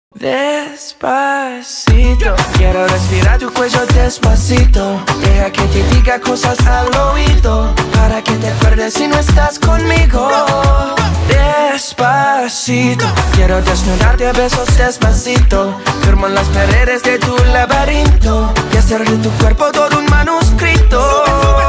Despacito, quiero respirar tu cuello despacito. Deja que te diga cosas al oído, para que te acuerdes si no estás conmigo. Despacito, quiero desnudarte a besos despacito. Firmo en las paredes de tu laberinto y hacer de tu cuerpo todo un manuscrito.